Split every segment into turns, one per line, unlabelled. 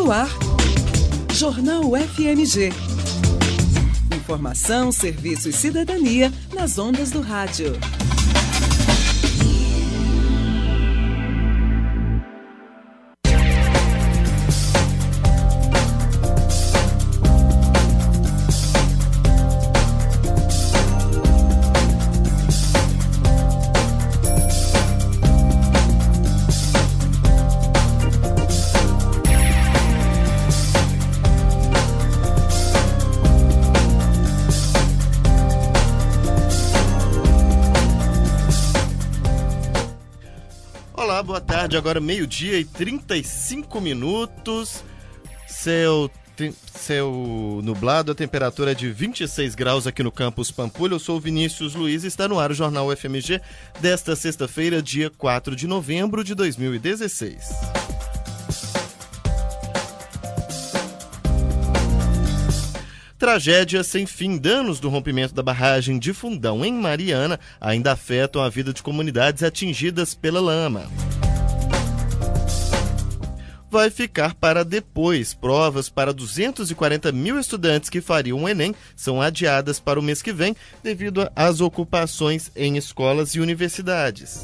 no ar, Jornal UFMG. Informação, serviço e cidadania nas ondas do rádio.
Boa tarde, agora 12h35. Céu nublado, a temperatura é de 26 graus aqui no campus Pampulha. Eu sou o Vinícius Luiz e está no ar o Jornal UFMG desta sexta-feira, dia 4 de novembro de 2016. Tragédia sem fim. Danos do rompimento da barragem de Fundão, em Mariana, ainda afetam a vida de comunidades atingidas pela lama. Vai ficar para depois. Provas para 240 mil estudantes que fariam o Enem são adiadas para o mês que vem devido às ocupações em escolas e universidades.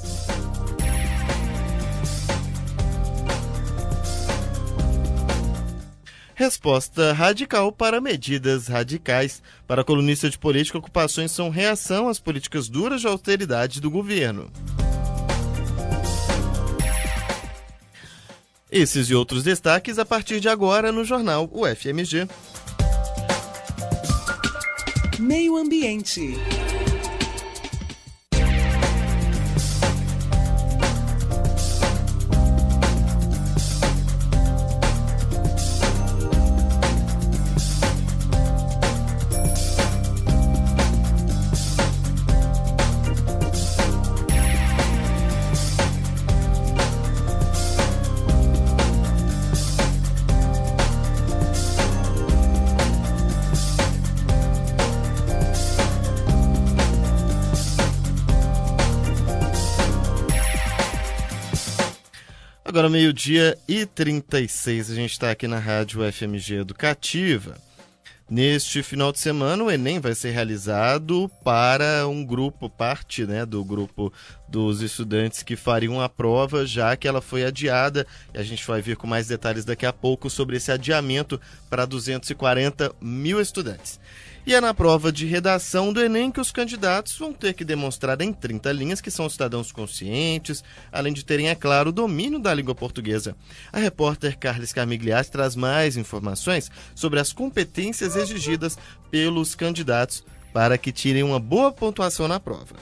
Resposta radical para medidas radicais. Para a colunista de política, ocupações são reação às políticas duras de austeridade do governo. Esses e outros destaques a partir de agora no Jornal UFMG.
Meio Ambiente.
Agora 12h36, a gente está aqui na Rádio UFMG Educativa. Neste final de semana, o Enem vai ser realizado para um grupo, parte do grupo dos estudantes que fariam a prova, já que ela foi adiada. E a gente vai vir com mais detalhes daqui a pouco sobre esse adiamento para 240 mil estudantes. E é na prova de redação do Enem que os candidatos vão ter que demonstrar em 30 linhas que são cidadãos conscientes, além de terem, é claro, o domínio da língua portuguesa. A repórter Carles Carmigliati traz mais informações sobre as competências exigidas pelos candidatos para que tirem uma boa pontuação na prova.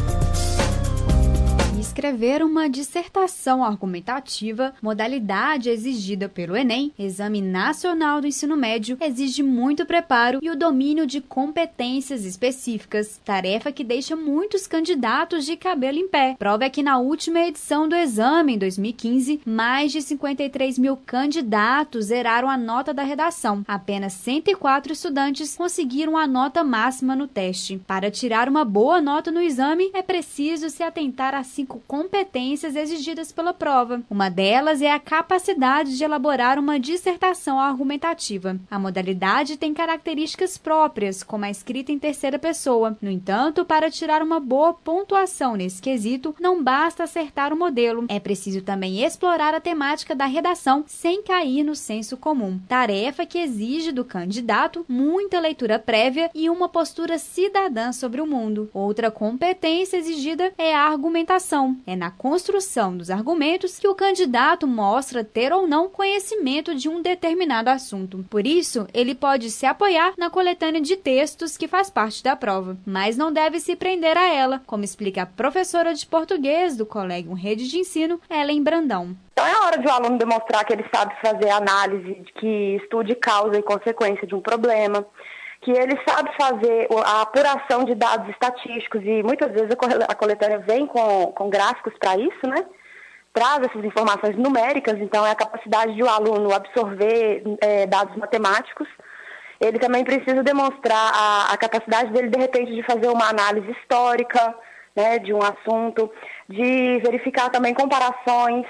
Escrever uma dissertação argumentativa, modalidade exigida pelo Enem, Exame Nacional do Ensino Médio, exige muito preparo e o domínio de competências específicas, tarefa que deixa muitos candidatos de cabelo em pé. Prova é que na última edição do exame, em 2015, mais de 53 mil candidatos zeraram a nota da redação. Apenas 104 estudantes conseguiram a nota máxima no teste. Para tirar uma boa nota no exame, é preciso se atentar a 5 competências exigidas pela prova. Uma delas é a capacidade de elaborar uma dissertação argumentativa. A modalidade tem características próprias, como a escrita em terceira pessoa. No entanto, para tirar uma boa pontuação nesse quesito, não basta acertar o modelo. É preciso também explorar a temática da redação sem cair no senso comum. Tarefa que exige do candidato muita leitura prévia e uma postura cidadã sobre o mundo. Outra competência exigida é a argumentação. É na construção dos argumentos que o candidato mostra ter ou não conhecimento de um determinado assunto. Por isso, ele pode se apoiar na coletânea de textos que faz parte da prova, mas não deve se prender a ela, como explica a professora de português do Colégio Rede de Ensino, Ellen Brandão.
Então é hora de o aluno demonstrar que ele sabe fazer análise, que estude causa e consequência de um problema, que ele sabe fazer a apuração de dados estatísticos e muitas vezes a coletânea vem com gráficos para isso, né? Traz essas informações numéricas, então é a capacidade de o aluno absorver dados matemáticos. Ele também precisa demonstrar a capacidade dele, de repente, de fazer uma análise histórica, né, de um assunto, de verificar também comparações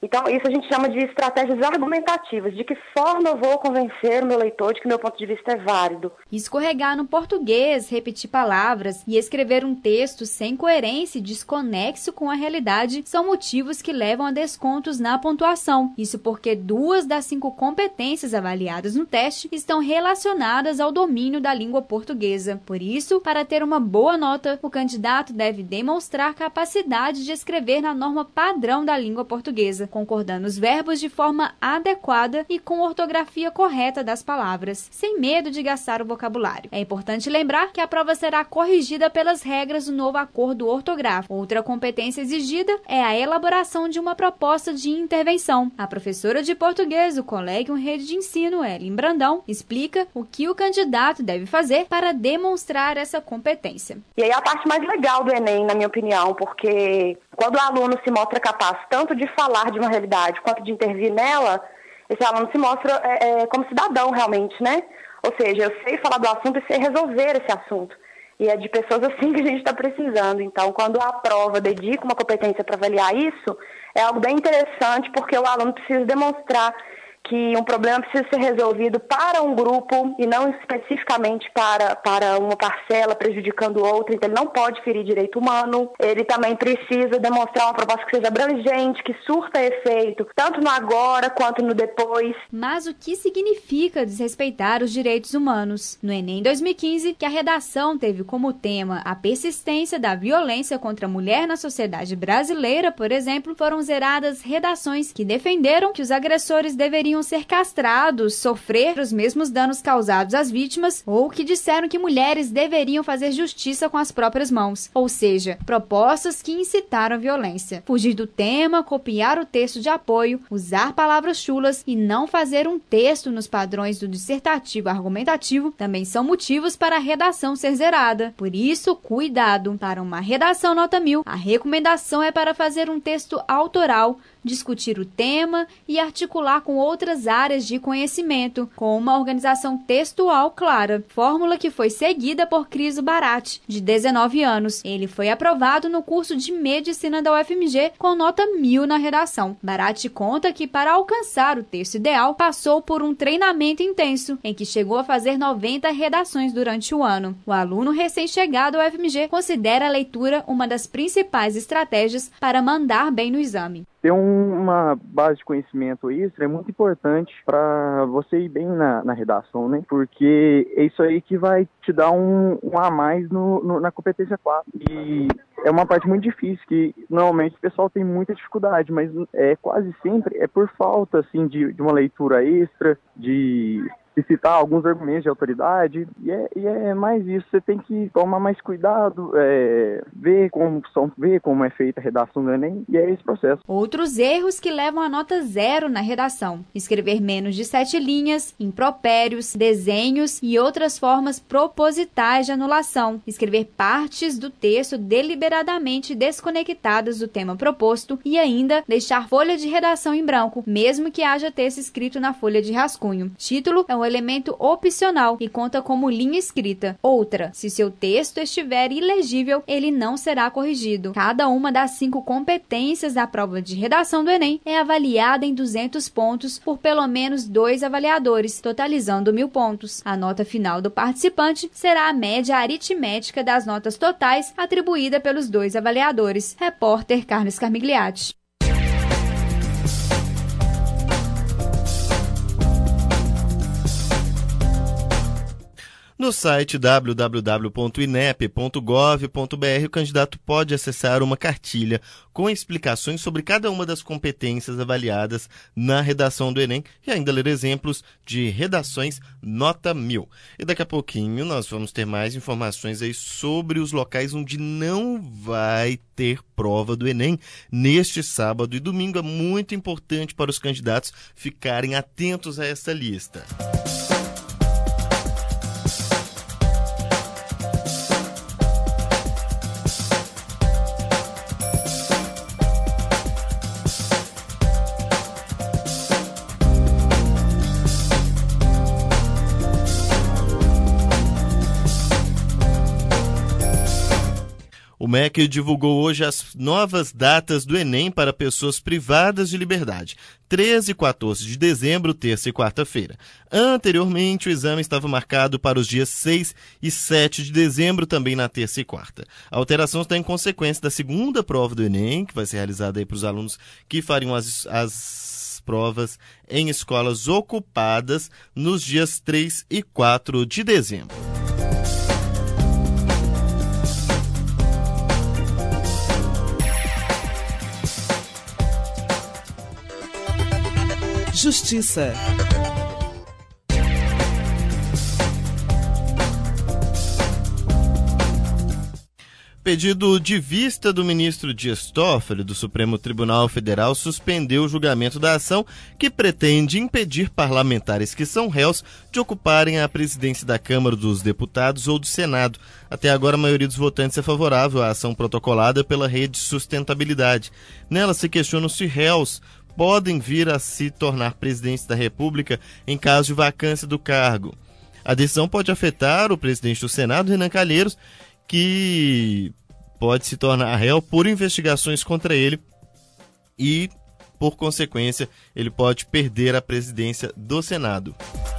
Então, isso a gente chama de estratégias argumentativas, de que forma eu vou convencer o meu leitor de que meu ponto de vista é válido.
Escorregar no português, repetir palavras e escrever um texto sem coerência e desconexo com a realidade são motivos que levam a descontos na pontuação. Isso porque 2 das 5 competências avaliadas no teste estão relacionadas ao domínio da língua portuguesa. Por isso, para ter uma boa nota, o candidato deve demonstrar capacidade de escrever na norma padrão da língua portuguesa, concordando os verbos de forma adequada e com ortografia correta das palavras, sem medo de gastar o vocabulário. É importante lembrar que a prova será corrigida pelas regras do novo acordo ortográfico. Outra competência exigida é a elaboração de uma proposta de intervenção. A professora de português do Colégio Rede de Ensino, Ellen Brandão, explica o que o candidato deve fazer para demonstrar essa competência.
E aí a parte mais legal do Enem, na minha opinião, porque quando o aluno se mostra capaz tanto de falar de uma realidade quanto de intervir nela, esse aluno se mostra como cidadão realmente, né? Ou seja, eu sei falar do assunto e sei resolver esse assunto. E é de pessoas assim que a gente está precisando. Então, quando a prova dedica uma competência para avaliar isso, é algo bem interessante, porque o aluno precisa demonstrar que um problema precisa ser resolvido para um grupo e não especificamente para uma parcela, prejudicando outra. Então, ele não pode ferir direito humano. Ele também precisa demonstrar uma proposta que seja abrangente, que surta efeito, tanto no agora quanto no depois.
Mas o que significa desrespeitar os direitos humanos? No Enem 2015, que a redação teve como tema a persistência da violência contra a mulher na sociedade brasileira, por exemplo, foram zeradas redações que defenderam que os agressores deveriam ser castrados, sofrer os mesmos danos causados às vítimas, ou que disseram que mulheres deveriam fazer justiça com as próprias mãos, ou seja, propostas que incitaram a violência. Fugir do tema, copiar o texto de apoio, usar palavras chulas e não fazer um texto nos padrões do dissertativo argumentativo também são motivos para a redação ser zerada. Por isso, cuidado! Para uma redação nota 1000, a recomendação é para fazer um texto autoral, discutir o tema e articular com outras áreas de conhecimento, com uma organização textual clara, fórmula que foi seguida por Criso Barati, de 19 anos. Ele foi aprovado no curso de Medicina da UFMG com nota 1000 na redação. Barati conta que, para alcançar o texto ideal, passou por um treinamento intenso, em que chegou a fazer 90 redações durante o ano. O aluno recém-chegado ao UFMG considera a leitura uma das principais estratégias para mandar bem no exame.
Ter uma base de conhecimento extra é muito importante para você ir bem na redação, né? Porque é isso aí que vai te dar um a mais na competência 4. E é uma parte muito difícil, que normalmente o pessoal tem muita dificuldade, mas quase sempre é por falta assim, de uma leitura extra, de citar alguns argumentos de autoridade, e é mais isso. Você tem que tomar mais cuidado, ver como é feita a redação do Enem, e é esse processo.
Outros erros que levam a nota 0 na redação: escrever menos de 7 linhas, impropérios, desenhos e outras formas propositais de anulação, escrever partes do texto deliberadamente desconectadas do tema proposto e ainda deixar folha de redação em branco, mesmo que haja texto escrito na folha de rascunho. Título é um elemento opcional e conta como linha escrita. Outra, se seu texto estiver ilegível, ele não será corrigido. Cada uma das 5 competências da prova de redação do Enem é avaliada em 200 pontos por pelo menos 2 avaliadores, totalizando 1000 pontos. A nota final do participante será a média aritmética das notas totais atribuída pelos 2 avaliadores. Repórter Carlos Carmigliati.
No site www.inep.gov.br, o candidato pode acessar uma cartilha com explicações sobre cada uma das competências avaliadas na redação do Enem e ainda ler exemplos de redações nota 1000. E daqui a pouquinho nós vamos ter mais informações aí sobre os locais onde não vai ter prova do Enem neste sábado e domingo. É muito importante para os candidatos ficarem atentos a essa lista. O MEC divulgou hoje as novas datas do Enem para pessoas privadas de liberdade, 13 e 14 de dezembro, terça e quarta-feira. Anteriormente, o exame estava marcado para os dias 6 e 7 de dezembro, também na terça e quarta. A alteração está em consequência da segunda prova do Enem, que vai ser realizada aí para os alunos que fariam as provas em escolas ocupadas nos dias 3 e 4 de dezembro.
Justiça.
Pedido de vista do ministro Dias Toffoli do Supremo Tribunal Federal suspendeu o julgamento da ação que pretende impedir parlamentares que são réus de ocuparem a presidência da Câmara dos Deputados ou do Senado. Até agora, a maioria dos votantes é favorável à ação protocolada pela Rede Sustentabilidade. Nela se questiona se réus podem vir a se tornar presidentes da República em caso de vacância do cargo. A decisão pode afetar o presidente do Senado, Renan Calheiros, que pode se tornar réu por investigações contra ele e, por consequência, ele pode perder a presidência do Senado.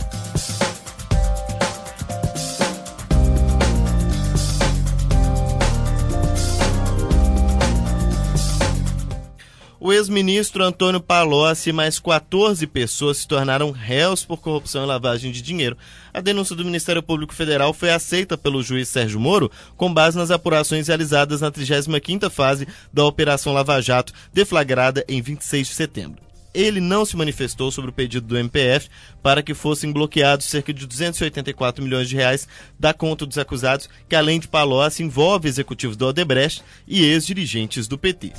O ex-ministro Antônio Palocci e mais 14 pessoas se tornaram réus por corrupção e lavagem de dinheiro. A denúncia do Ministério Público Federal foi aceita pelo juiz Sérgio Moro com base nas apurações realizadas na 35ª fase da Operação Lava Jato, deflagrada em 26 de setembro. Ele não se manifestou sobre o pedido do MPF para que fossem bloqueados cerca de 284 milhões de reais da conta dos acusados, que além de Palocci envolve executivos da Odebrecht e ex-dirigentes do PT.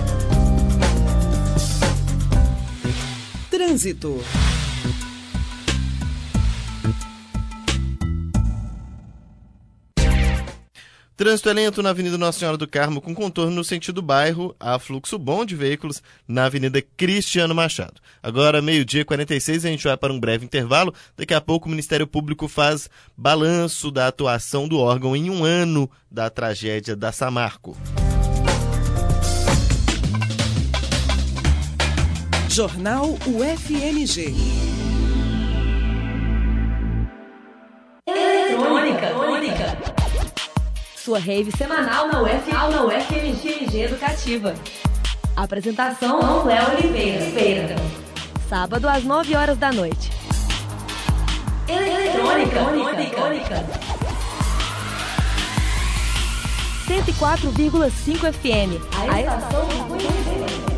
Trânsito.
Trânsito é lento na Avenida Nossa Senhora do Carmo, com contorno no sentido bairro, há fluxo bom de veículos na Avenida Cristiano Machado. Agora, 12h46, a gente vai para um breve intervalo. Daqui a pouco o Ministério Público faz balanço da atuação do órgão em um ano da tragédia da Samarco.
Jornal UFMG.
Eletrônica. Sua rave semanal na UFMG Educativa. Apresentação Léo Oliveira. Sábado às 9 horas da noite. Eletrônica. 104,5 FM. A estação do conhecimento.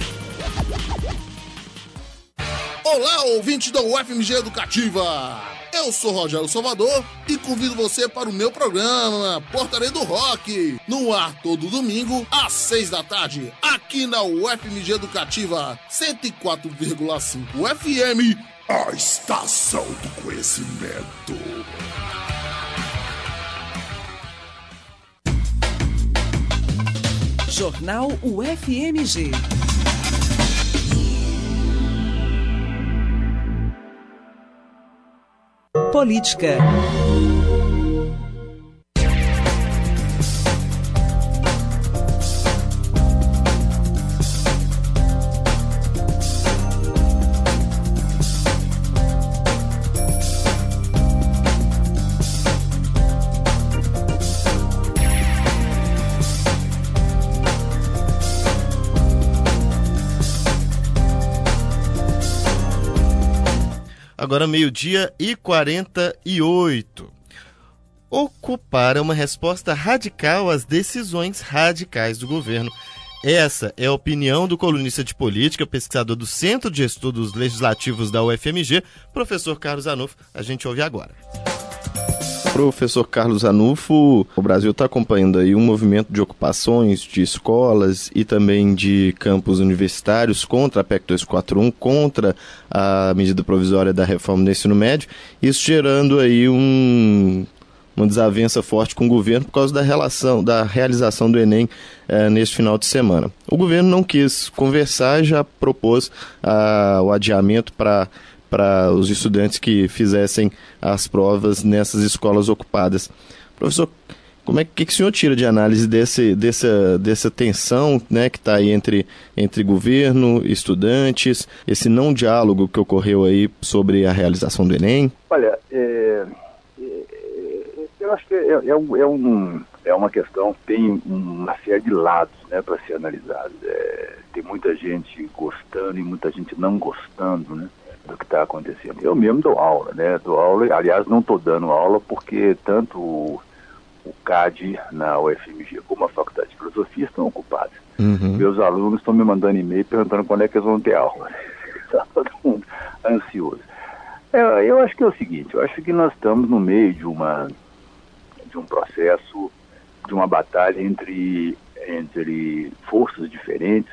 Olá, ouvinte da UFMG Educativa! Eu sou Rogério Salvador e convido você para o meu programa Portaria do Rock, no ar todo domingo às 6 da tarde, aqui na UFMG Educativa 104,5 FM, a estação do conhecimento.
Jornal UFMG. Política.
Agora 12h48. Ocupar é uma resposta radical às decisões radicais do governo. Essa é a opinião do colunista de política, pesquisador do Centro de Estudos Legislativos da UFMG, professor Carlos Zanufo. A gente ouve agora. Professor Carlos Zanufo, o Brasil está acompanhando aí um movimento de ocupações de escolas e também de campos universitários contra a PEC 241, contra a medida provisória da reforma do ensino médio, isso gerando aí uma desavença forte com o governo por causa da realização do Enem neste final de semana. O governo não quis conversar e já propôs o adiamento para os estudantes que fizessem as provas nessas escolas ocupadas. Professor, Como é que o senhor tira de análise dessa tensão, né, que está aí entre governo, estudantes, esse não diálogo que ocorreu aí sobre a realização do Enem?
Olha, eu acho que é uma questão que tem uma série de lados, né, para ser analisada. Tem muita gente gostando e muita gente não gostando, né, do que está acontecendo. Eu mesmo dou aula, aliás, não estou dando aula porque tanto o CAD na UFMG como a Faculdade de Filosofia estão ocupados.
Uhum.
Meus alunos estão me mandando e-mail perguntando quando é que eles vão ter aula. Está todo mundo ansioso. Eu acho que é o seguinte, eu acho que nós estamos no meio de um processo, de uma batalha entre forças diferentes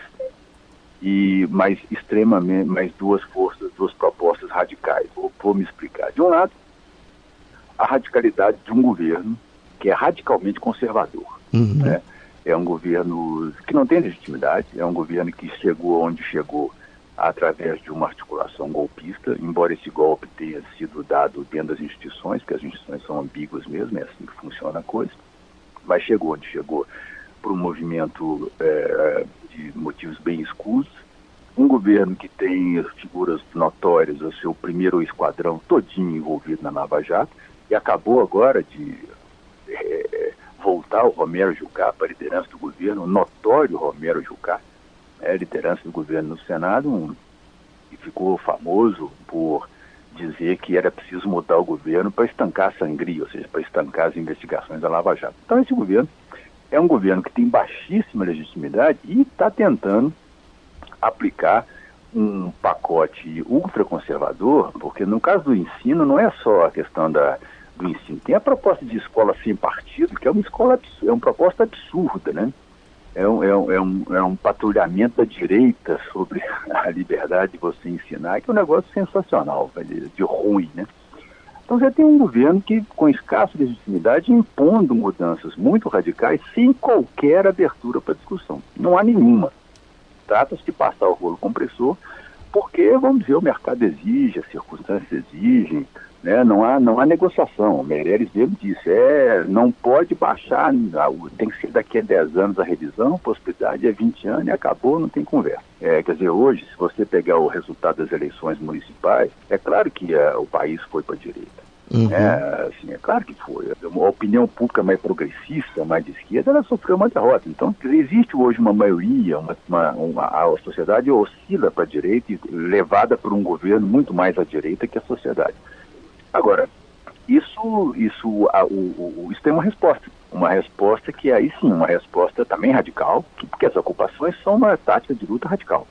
mas duas propostas radicais. Vou me explicar. De um lado, a radicalidade de um governo que é radicalmente conservador.
Uhum.
Né? É um governo que não tem legitimidade, é um governo que chegou onde chegou através de uma articulação golpista, embora esse golpe tenha sido dado dentro das instituições, porque as instituições são ambíguas mesmo, é assim que funciona a coisa, mas chegou onde chegou por um movimento de motivos bem escusos, um governo que tem figuras notórias, o seu primeiro esquadrão todinho envolvido na Lava Jato, e acabou agora de voltar o Romero Jucá para a liderança do governo, o notório Romero Jucá, liderança do governo no Senado, e ficou famoso por dizer que era preciso mudar o governo para estancar a sangria, ou seja, para estancar as investigações da Lava Jato. Então esse governo é um governo que tem baixíssima legitimidade e está tentando aplicar um pacote ultraconservador, porque no caso do ensino não é só a questão do ensino, tem a proposta de escola sem partido, que é uma proposta absurda, né? É um patrulhamento da direita sobre a liberdade de você ensinar, que é um negócio sensacional, de ruim, né? Então você tem um governo que, com escassa legitimidade, impondo mudanças muito radicais sem qualquer abertura para discussão. Não há nenhuma. Trata-se de passar o rolo compressor, porque, vamos dizer, o mercado exige, as circunstâncias exigem, né? Não há negociação. O Meirelles mesmo disse, não pode baixar, tem que ser daqui a 10 anos a revisão, a possibilidade é 20 anos e acabou, não tem conversa. Quer dizer, hoje, se você pegar o resultado das eleições municipais, é claro que o país foi para a direita.
Uhum.
É claro que foi. A opinião pública mais progressista, mais de esquerda, ela sofreu uma derrota. Então, existe hoje uma maioria, a sociedade oscila para a direita, levada por um governo muito mais à direita que a sociedade. Agora, isso tem uma resposta que aí sim, uma resposta também radical, porque as ocupações são uma tática de luta radical.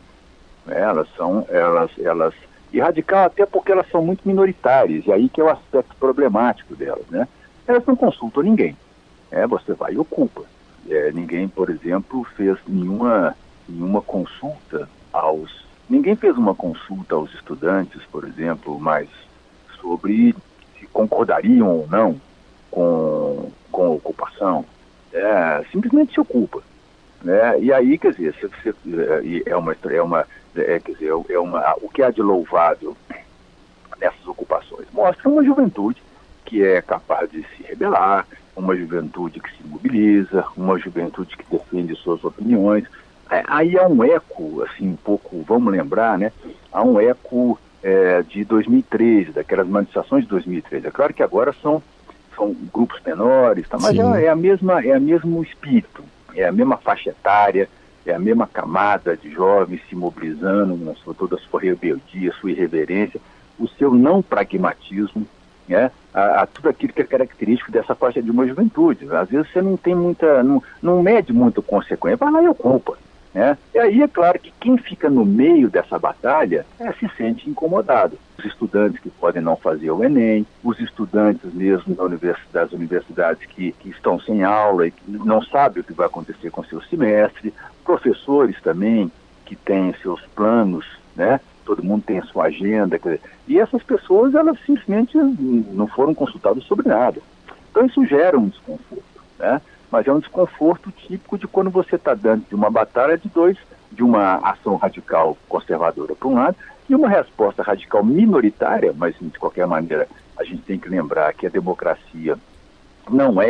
E radical até porque elas são muito minoritárias, e aí que é o aspecto problemático delas, né? Elas não consultam ninguém, você vai e ocupa. Ninguém, por exemplo, fez nenhuma consulta ninguém fez uma consulta aos estudantes, por exemplo, mas sobre se concordariam ou não com a ocupação. Simplesmente se ocupa. E aí, quer dizer, o que há de louvável nessas ocupações? Mostra uma juventude que é capaz de se rebelar, uma juventude que se mobiliza, uma juventude que defende suas opiniões. Aí há um eco, assim, um pouco, vamos lembrar, né? Há um eco de 2013, daquelas manifestações de 2013. É claro que agora são grupos menores, tá? Mas é o mesmo espírito. É a mesma faixa etária, é a mesma camada de jovens se mobilizando toda a sua rebeldia, sua irreverência, o seu não pragmatismo, a tudo aquilo que é característico dessa faixa de uma juventude. Às vezes você não tem não mede muita consequência, vai lá e ocupa. E aí é claro que quem fica no meio dessa batalha se sente incomodado. Os estudantes que podem não fazer o Enem, os estudantes mesmo das universidades que estão sem aula e que não sabem o que vai acontecer com o seu semestre, professores também que têm seus planos, todo mundo tem a sua agenda, e essas pessoas elas simplesmente não foram consultadas sobre nada. Então isso gera um desconforto, mas é um desconforto típico de quando você está dentro de uma batalha de uma ação radical conservadora por um lado, e uma resposta radical minoritária, mas de qualquer maneira a gente tem que lembrar que a democracia não é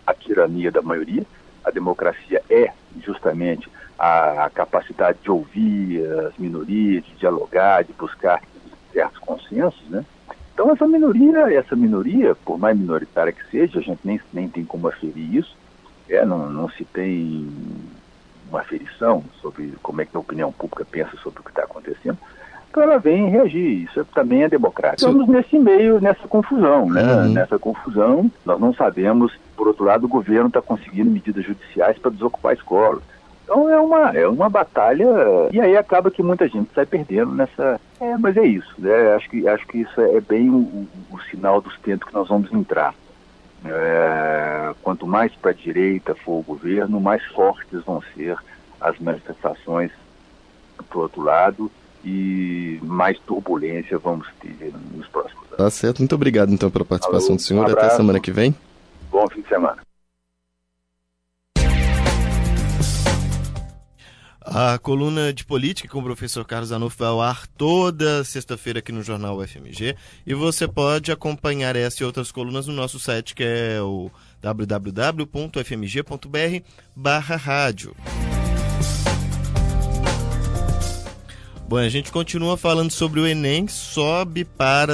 a tirania da maioria. A democracia é justamente a capacidade de ouvir as minorias, de dialogar, de buscar certos consensos, né? Então essa minoria, por mais minoritária que seja, a gente nem tem como aferir isso, não se tem uma aferição sobre como é que a opinião pública pensa sobre o que está acontecendo, então ela vem reagir, isso também é democrático. Estamos nesse meio, nessa confusão, né? Nessa confusão, nós não sabemos, por outro lado, o governo está conseguindo medidas judiciais para desocupar a escola. Então é uma batalha, e aí acaba que muita gente sai perdendo nessa... mas é isso, né? Acho que isso é bem o sinal dos tempos que nós vamos entrar. Quanto mais para a direita for o governo, mais fortes vão ser as manifestações do outro lado e mais turbulência vamos ter nos próximos anos.
Tá certo, muito obrigado então pela participação do senhor, até semana que vem.
Bom fim de semana.
A coluna de política com o professor Carlos Zanuffi vai ao ar toda sexta-feira aqui no Jornal UFMG, e você pode acompanhar essa e outras colunas no nosso site, que é o www.fmg.br/rádio. Bom, a gente continua falando sobre o Enem, sobe para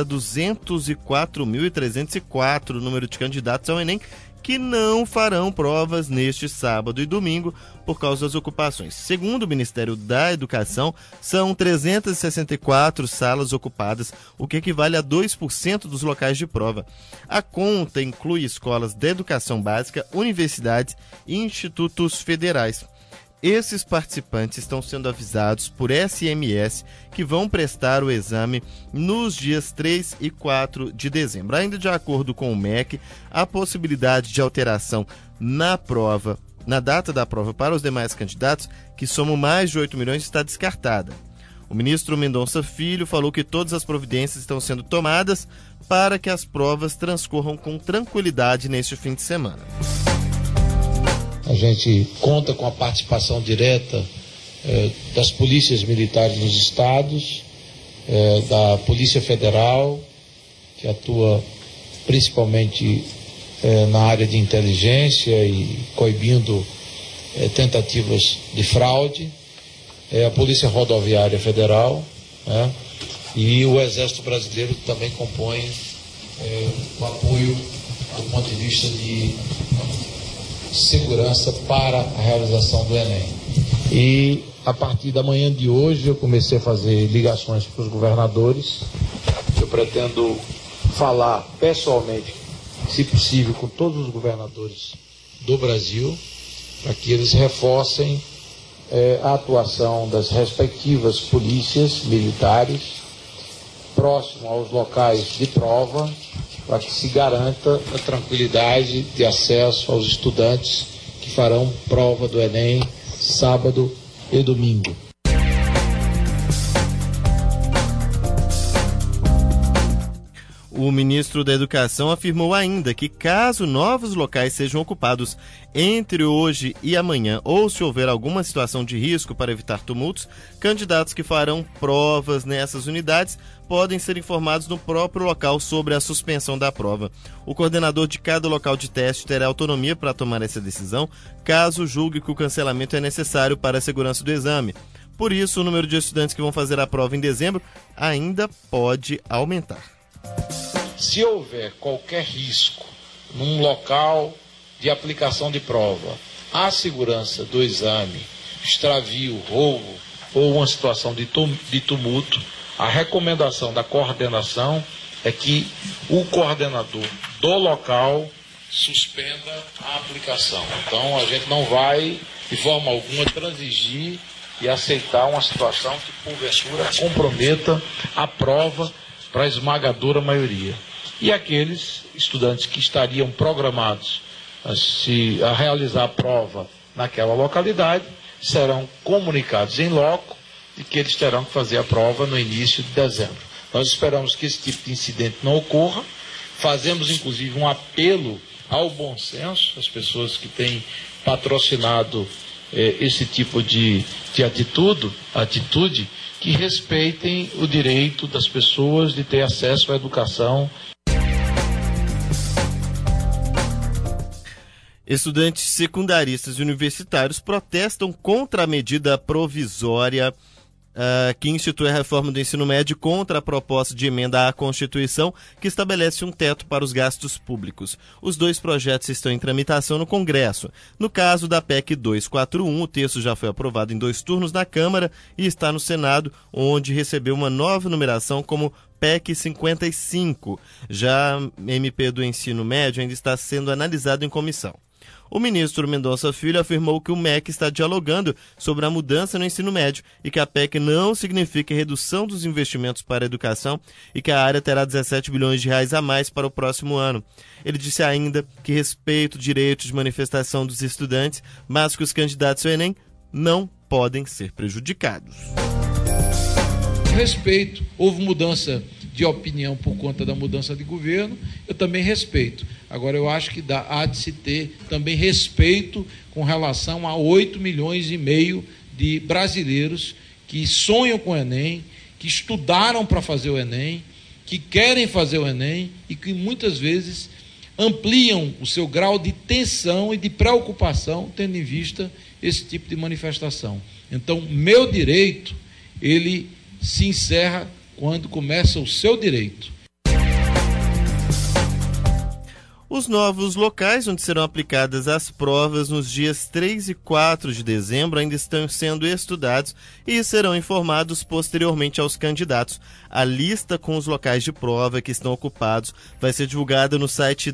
204.304 o número de candidatos ao Enem que não farão provas neste sábado e domingo por causa das ocupações. Segundo o Ministério da Educação, são 364 salas ocupadas, o que equivale a 2% dos locais de prova. A conta inclui escolas de educação básica, universidades e institutos federais. Esses participantes estão sendo avisados por SMS que vão prestar o exame nos dias 3 e 4 de dezembro. Ainda de acordo com o MEC, a possibilidade de alteração na data da prova para os demais candidatos, que somam mais de 8 milhões, está descartada. O ministro Mendonça Filho falou que todas as providências estão sendo tomadas para que as provas transcorram com tranquilidade neste fim de semana.
A gente conta com a participação direta das polícias militares nos estados, da Polícia Federal, que atua principalmente na área de inteligência e coibindo tentativas de fraude, a Polícia Rodoviária Federal, e o Exército Brasileiro, que também compõe o apoio do ponto de vista de segurança para a realização do Enem. E a partir da manhã de hoje eu comecei a fazer ligações para os governadores. Eu pretendo falar pessoalmente, se possível, com todos os governadores do Brasil, para que eles reforcem a atuação das respectivas polícias militares próximo aos locais de prova, para que se garanta a tranquilidade de acesso aos estudantes que farão prova do Enem sábado e domingo.
O ministro da Educação afirmou ainda que, caso novos locais sejam ocupados entre hoje e amanhã, ou se houver alguma situação de risco para evitar tumultos, candidatos que farão provas nessas unidades podem ser informados no próprio local sobre a suspensão da prova. O coordenador de cada local de teste terá autonomia para tomar essa decisão, caso julgue que o cancelamento é necessário para a segurança do exame. Por isso, o número de estudantes que vão fazer a prova em dezembro ainda pode aumentar.
Se houver qualquer risco num local de aplicação de prova, a segurança do exame, extravio, roubo ou uma situação de tumulto, a recomendação da coordenação é que o coordenador do local suspenda a aplicação. Então a gente não vai, de forma alguma, transigir e aceitar uma situação que porventura comprometa a prova para a esmagadora maioria. E aqueles estudantes que estariam programados a realizar a prova naquela localidade serão comunicados em loco de que eles terão que fazer a prova no início de dezembro. Nós esperamos que esse tipo de incidente não ocorra, fazemos inclusive um apelo ao bom senso, às pessoas que têm patrocinado esse tipo de atitude, que respeitem o direito das pessoas de ter acesso à educação.
Estudantes secundaristas e universitários protestam contra a medida provisória que institui a reforma do ensino médio contra a proposta de emenda à Constituição que estabelece um teto para os gastos públicos. Os dois projetos estão em tramitação no Congresso. No caso da PEC 241, o texto já foi aprovado em 2 turnos na Câmara e está no Senado, onde recebeu uma nova numeração como PEC 55. Já a MP do ensino médio ainda está sendo analisado em comissão. O ministro Mendonça Filho afirmou que o MEC está dialogando sobre a mudança no ensino médio e que a PEC não significa redução dos investimentos para a educação e que a área terá 17 bilhões de reais a mais para o próximo ano. Ele disse ainda que respeita o direito de manifestação dos estudantes, mas que os candidatos ao Enem não podem ser prejudicados.
Respeito, houve mudança de opinião por conta da mudança de governo, eu também respeito. Agora, eu acho que há de se ter também respeito com relação a 8 milhões e meio de brasileiros que sonham com o Enem, que estudaram para fazer o Enem, que querem fazer o Enem e que muitas vezes ampliam o seu grau de tensão e de preocupação tendo em vista esse tipo de manifestação. Então, meu direito, ele se encerra quando começa o seu direito.
Os novos locais onde serão aplicadas as provas nos dias 3 e 4 de dezembro ainda estão sendo estudados e serão informados posteriormente aos candidatos. A lista com os locais de prova que estão ocupados vai ser divulgada no site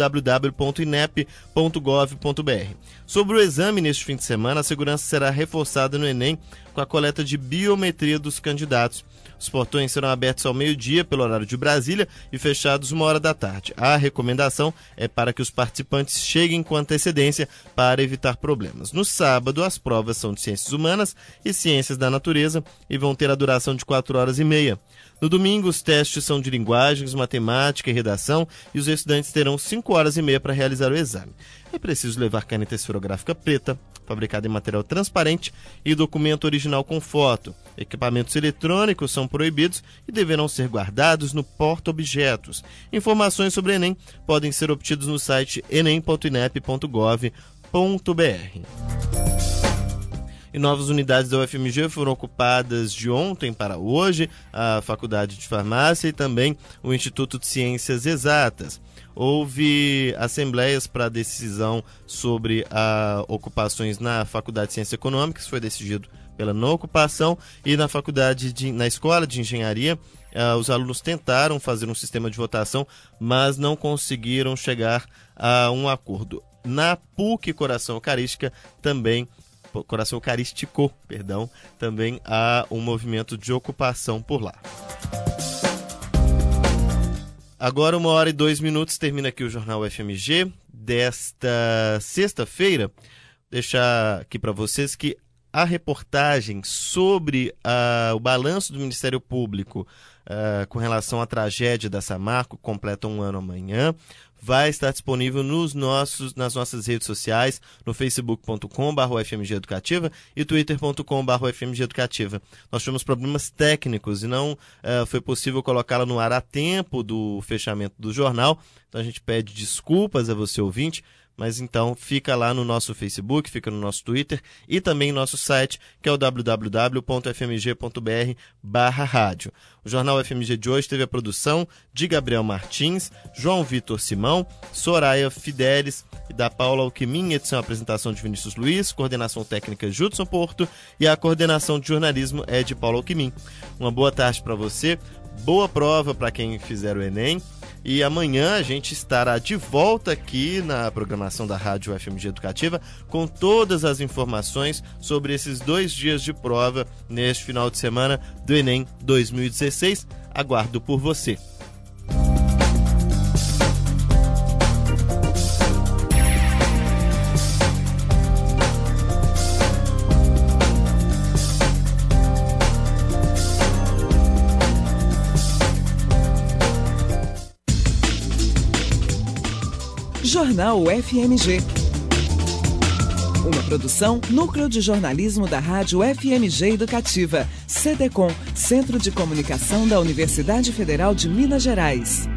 www.inep.gov.br. Sobre o exame neste fim de semana, a segurança será reforçada no Enem com a coleta de biometria dos candidatos. Os portões serão abertos ao meio-dia pelo horário de Brasília e fechados 1h da tarde. A recomendação é para que os participantes cheguem com antecedência para evitar problemas. No sábado, as provas são de Ciências Humanas e Ciências da Natureza e vão ter a duração de 4h30. No domingo, os testes são de linguagens, matemática e redação e os estudantes terão 5h30 para realizar o exame. É preciso levar caneta esferográfica preta, fabricada em material transparente, e documento original com foto. Equipamentos eletrônicos são proibidos e deverão ser guardados no porta-objetos. Informações sobre o Enem podem ser obtidas no site enem.inep.gov.br. E novas unidades da UFMG foram ocupadas de ontem para hoje, a Faculdade de Farmácia e também o Instituto de Ciências Exatas. Houve assembleias para decisão sobre ocupações na Faculdade de Ciências Econômicas, foi decidido pela não ocupação, e na Escola de Engenharia, os alunos tentaram fazer um sistema de votação, mas não conseguiram chegar a um acordo. Na PUC Coração Eucarístico, também há um movimento de ocupação por lá. Agora 1h02, termina aqui o Jornal UFMG desta sexta-feira. Deixar aqui para vocês que a reportagem sobre o balanço do Ministério Público com relação à tragédia da Samarco, completa 1 ano amanhã, vai estar disponível nas nossas redes sociais, no facebook.com/ufmgeeducativa e twitter.com/ufmgeeducativa. Nós tivemos problemas técnicos e não foi possível colocá-la no ar a tempo do fechamento do jornal, então a gente pede desculpas a você, ouvinte, mas então fica lá no nosso Facebook, fica no nosso Twitter e também no nosso site, que é o www.fmg.br/rádio. O Jornal FMG de hoje teve a produção de Gabriel Martins, João Vitor Simão, Soraya Fidelis e da Paula Alquimim, edição e apresentação de Vinícius Luiz, coordenação técnica Judson Porto e a coordenação de jornalismo é de Paula Alquimim. Uma boa tarde para você, boa prova para quem fizer o Enem. E amanhã a gente estará de volta aqui na programação da Rádio UFMG Educativa com todas as informações sobre esses 2 dias de prova neste final de semana do Enem 2016. Aguardo por você.
Jornal UFMG. Uma produção Núcleo de Jornalismo da Rádio UFMG Educativa. CDCom, Centro de Comunicação da Universidade Federal de Minas Gerais.